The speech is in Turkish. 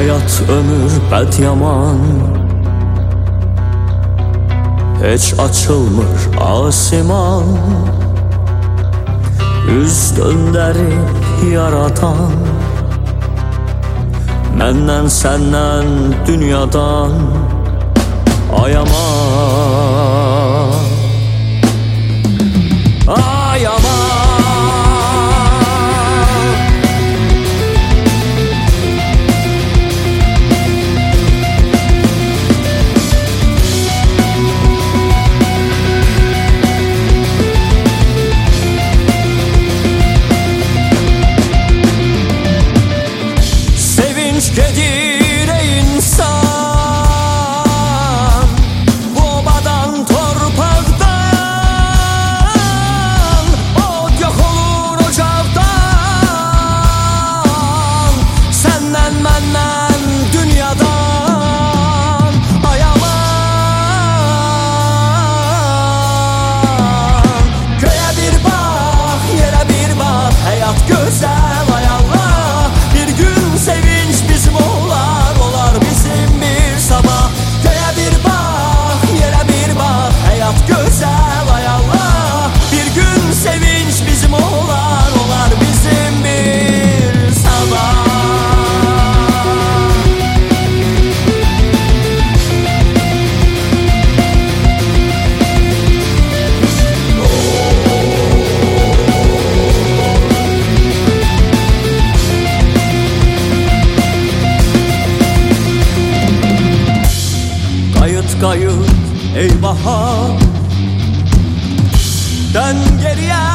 Hayat ömür bət yaman, heç açılmır asiman. Üz döndərib yaradan, məndən səndən dünyadan ayaman, ayaman. Gedir ey insan, bu obadan torpaqdan, od yok olur ocaqdan, səndən məndən dünyadan ayaman. Göyə bir bax, yerə bir bax, həyat gözəl ay Allah. Bir gün sevinç bizim olar, olar bizim bir sabah. Göğe bir bak, yere bir bak, hayat güzel ay Allah. Bir gün sevinç bizim olar, olar bizim bir sabah. Kayıt ey bahar, dön geriye